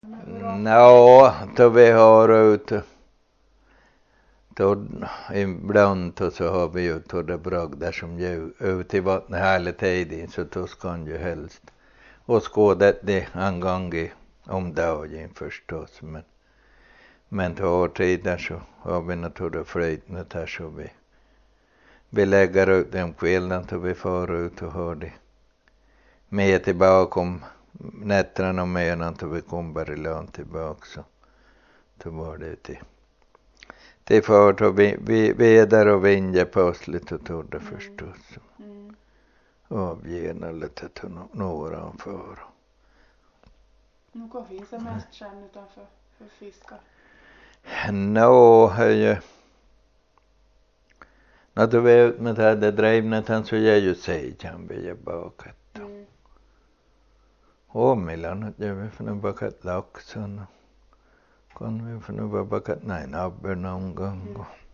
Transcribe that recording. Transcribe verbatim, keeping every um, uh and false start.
Ja, då vi har ute. Då ibland då så har vi ju då det bragdar som ju ute i vattnet hela tiden så då ska ju helst. Och skåda det en gång i om dagen förstås. Men, men då tider så har vi naturligtvis flytande här så vi. Vi lägger ut den kvällen då vi får ut och har det. Med tillbaka om nätterna och medan då vi kommer i land tillbaka så. Då var det till. Det får då vi, vi, väder och vind plötsligt och tog det Mm. förstås. Mm. Avgena lite till några för. Nu vad finns det mest känn utanför för fiskar? Nå, hej. När du vet med det här det drivnet så ger ju sig kan vi ge bakat. Mm. Och mellan det vi får nu bakat laxen. Kan vi få nu bara bakat nej nabben någon gång. Mm.